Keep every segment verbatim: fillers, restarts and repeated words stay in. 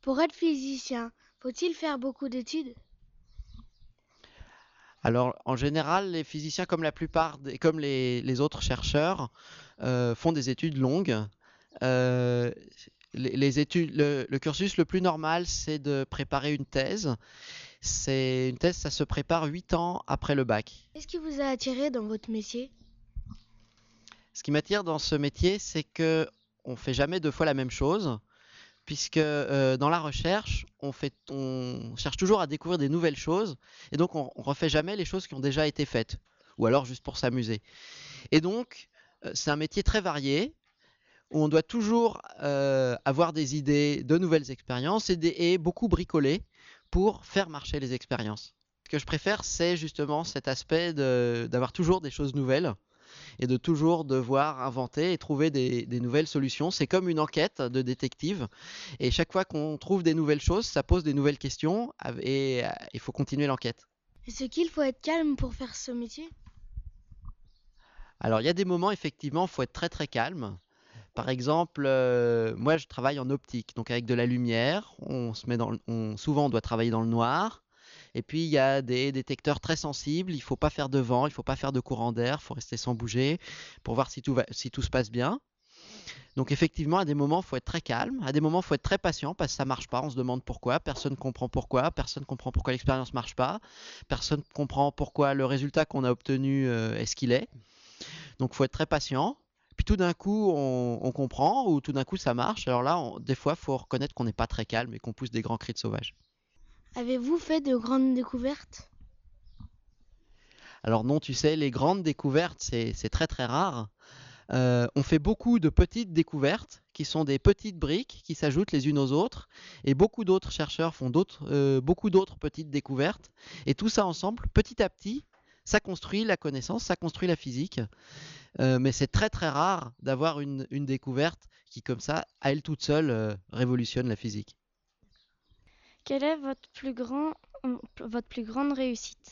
Pour être physicien, faut-il faire beaucoup d'études? Alors, en général, les physiciens, comme la plupart, des, comme les, les autres chercheurs, euh, font des études longues. Euh, les, les études, le, le cursus le plus normal, c'est de préparer une thèse. C'est une thèse, ça se prépare huit ans après le bac. Qu'est-ce qui vous a attiré dans votre métier? Ce qui m'attire dans ce métier, c'est que on fait jamais deux fois la même chose, puisque euh, dans la recherche, on, fait, on cherche toujours à découvrir des nouvelles choses, et donc on, on refait jamais les choses qui ont déjà été faites, ou alors juste pour s'amuser. Et donc, euh, c'est un métier très varié, où on doit toujours euh, avoir des idées, de nouvelles expériences, et, des, et beaucoup bricoler pour faire marcher les expériences. Ce que je préfère, c'est justement cet aspect de, d'avoir toujours des choses nouvelles, et de toujours devoir inventer et trouver des, des nouvelles solutions. C'est comme une enquête de détective. Et chaque fois qu'on trouve des nouvelles choses, ça pose des nouvelles questions et il faut continuer l'enquête. Est-ce qu'il faut être calme pour faire ce métier? Alors il y a des moments, effectivement, il faut être très très calme. Par exemple, euh, moi je travaille en optique, donc avec de la lumière. On se met dans, on, souvent on doit travailler dans le noir. Et puis il y a des détecteurs très sensibles. Il ne faut pas faire de vent, il ne faut pas faire de courant d'air, il faut rester sans bouger pour voir si tout, va, si tout se passe bien. Donc effectivement, à des moments, il faut être très calme, à des moments, il faut être très patient parce que ça marche pas, on se demande pourquoi, personne ne comprend pourquoi, personne ne comprend pourquoi l'expérience marche pas, personne ne comprend pourquoi le résultat qu'on a obtenu euh, est ce qu'il est. Donc il faut être très patient. Puis tout d'un coup, on, on comprend ou tout d'un coup, ça marche. Alors là, on, des fois, il faut reconnaître qu'on n'est pas très calme et qu'on pousse des grands cris de sauvage. Avez-vous fait de grandes découvertes? Alors non, tu sais, les grandes découvertes, c'est c'est très très rare. Euh, on fait beaucoup de petites découvertes qui sont des petites briques qui s'ajoutent les unes aux autres et beaucoup d'autres chercheurs font d'autres, euh, beaucoup d'autres petites découvertes et tout ça ensemble, petit à petit, ça construit la connaissance, ça construit la physique. Euh, mais c'est très très rare d'avoir une, une découverte qui comme ça, à elle toute seule, euh, révolutionne la physique. Quelle est votre plus grand, votre plus grande réussite?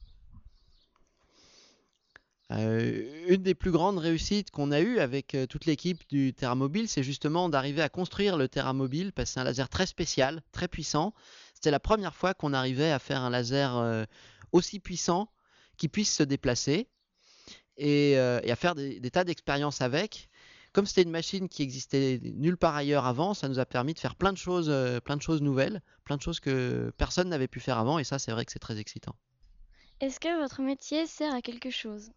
Euh, une des plus grandes réussites qu'on a eues avec euh, toute l'équipe du Terramobile, c'est justement d'arriver à construire le Terramobile parce que c'est un laser très spécial, très puissant. C'était la première fois qu'on arrivait à faire un laser euh, aussi puissant qui puisse se déplacer et, euh, et à faire des, des tas d'expériences avec. Comme c'était une machine qui existait nulle part ailleurs avant, ça nous a permis de faire plein de choses, euh, plein de choses nouvelles, plein de choses que personne n'avait pu faire avant et ça c'est vrai que c'est très excitant. Est-ce que votre métier sert à quelque chose?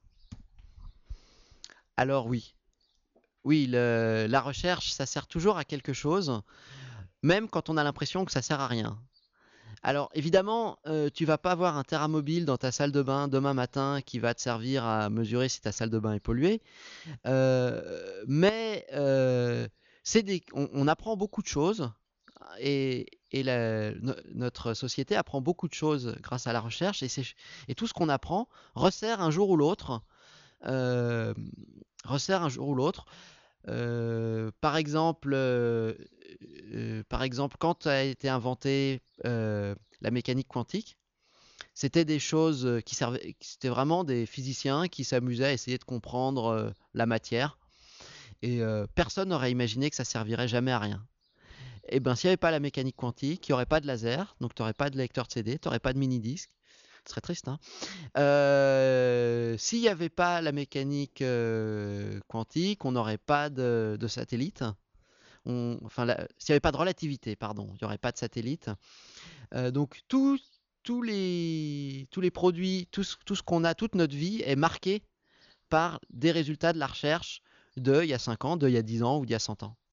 Alors oui, oui, le- la recherche, ça sert toujours à quelque chose, même quand on a l'impression que ça sert à rien. Alors évidemment, euh, tu vas pas avoir un terramobile dans ta salle de bain demain matin qui va te servir à mesurer si ta salle de bain est polluée, euh, mais euh, c'est des, on, on apprend beaucoup de choses et, et la- no- notre société apprend beaucoup de choses grâce à la recherche et, c'est- et tout ce qu'on apprend resserre un jour ou l'autre, euh, resserre un jour ou l'autre. Euh, par exemple, euh, euh, par exemple, quand a été inventée euh, la mécanique quantique, c'était des choses qui servaient, c'était vraiment des physiciens qui s'amusaient à essayer de comprendre euh, la matière, et euh, personne n'aurait imaginé que ça servirait jamais à rien. Et ben, s'il n'y avait pas la mécanique quantique, il n'y aurait pas de laser, donc tu n'aurais pas de lecteur de C D, tu n'aurais pas de mini-disque. Ce serait triste, hein. Euh, S'il n'y avait pas la mécanique euh, quantique, on n'aurait pas de, de satellite. On, enfin, la- s'il n'y avait pas de relativité, pardon, il n'y aurait pas de satellite. Euh, donc tout- tous les, tous les produits, tout ce, tout ce qu'on a, toute notre vie est marqué par des résultats de la recherche de il y a cinq ans, de il y a dix ans ou d'il y a cent ans.